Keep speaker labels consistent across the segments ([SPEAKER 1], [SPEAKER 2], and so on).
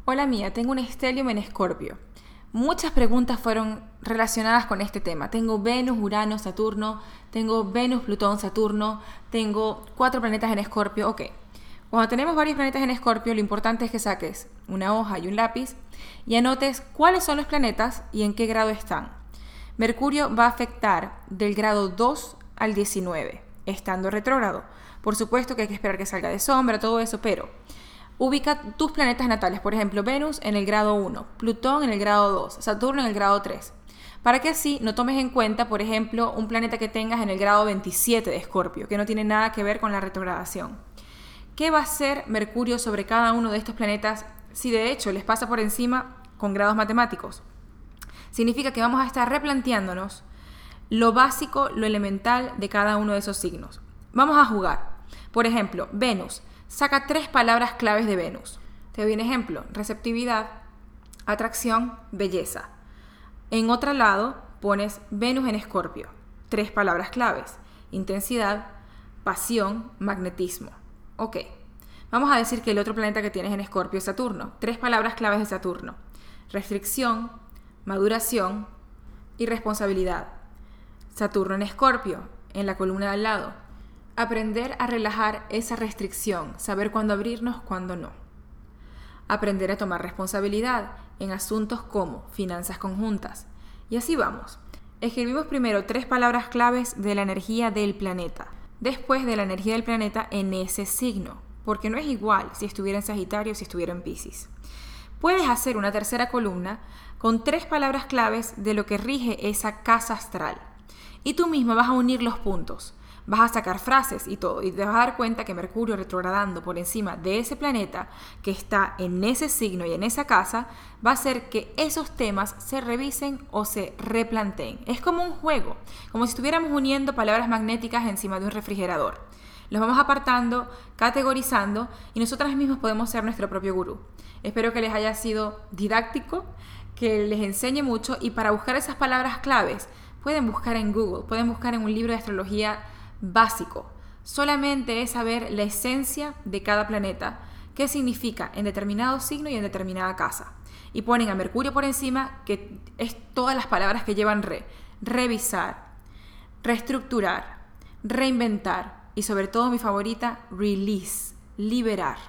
[SPEAKER 1] Hola Mía, tengo un stellium en Escorpio. Muchas preguntas fueron relacionadas con este tema. Tengo Venus, Urano, Saturno, tengo Venus, Plutón, Saturno, tengo 4 planetas en Escorpio. Ok, cuando tenemos varios planetas en Escorpio, lo importante es que saques una hoja y un lápiz y anotes cuáles son los planetas y en qué grado están. Mercurio va a afectar del grado 2 al 19, estando retrógrado. Por supuesto que hay que esperar que salga de sombra, todo eso, pero ubica tus planetas natales, por ejemplo, Venus en el grado 1, Plutón en el grado 2, Saturno en el grado 3, para que así no tomes en cuenta, por ejemplo, un planeta que tengas en el grado 27 de Escorpio, que no tiene nada que ver con la retrogradación. ¿Qué va a hacer Mercurio sobre cada uno de estos planetas si de hecho les pasa por encima con grados matemáticos? Significa que vamos a estar replanteándonos lo básico, lo elemental de cada uno de esos signos. Vamos a jugar. Por ejemplo, Venus. Saca 3 palabras claves de Venus. Te doy un ejemplo. Receptividad, atracción, belleza. En otro lado pones Venus en Escorpio. 3 palabras claves. Intensidad, pasión, magnetismo. Ok. Vamos a decir que el otro planeta que tienes en Escorpio es Saturno. 3 palabras claves de Saturno. Restricción, maduración y responsabilidad. Saturno en Escorpio, en la columna de al lado. Aprender a relajar esa restricción, saber cuándo abrirnos, cuándo no. Aprender a tomar responsabilidad en asuntos como finanzas conjuntas. Y así vamos. Escribimos primero 3 palabras claves de la energía del planeta. Después de la energía del planeta en ese signo, porque no es igual si estuviera en Sagitario o si estuviera en Piscis. Puedes hacer una tercera columna con 3 palabras claves de lo que rige esa casa astral. Y tú mismo vas a unir los puntos. Vas a sacar frases y todo, y te vas a dar cuenta que Mercurio retrogradando por encima de ese planeta que está en ese signo y en esa casa, va a hacer que esos temas se revisen o se replanteen. Es como un juego, como si estuviéramos uniendo palabras magnéticas encima de un refrigerador. Los vamos apartando, categorizando, y nosotras mismas podemos ser nuestro propio gurú. Espero que les haya sido didáctico, que les enseñe mucho, y para buscar esas palabras claves, pueden buscar en Google, pueden buscar en un libro de astrología básico. Solamente es saber la esencia de cada planeta, qué significa en determinado signo y en determinada casa. Y ponen a Mercurio por encima, que es todas las palabras que llevan revisar, reestructurar, reinventar y sobre todo mi favorita, release, liberar,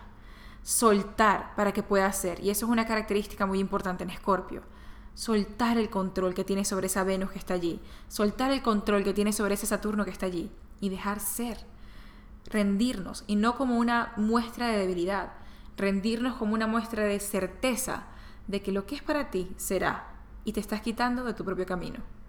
[SPEAKER 1] soltar para que pueda ser. Y eso es una característica muy importante en Escorpio. Soltar el control que tiene sobre esa Venus que está allí, soltar el control que tiene sobre ese Saturno que está allí y dejar ser, rendirnos, y no como una muestra de debilidad, rendirnos como una muestra de certeza de que lo que es para ti será, y te estás quitando de tu propio camino.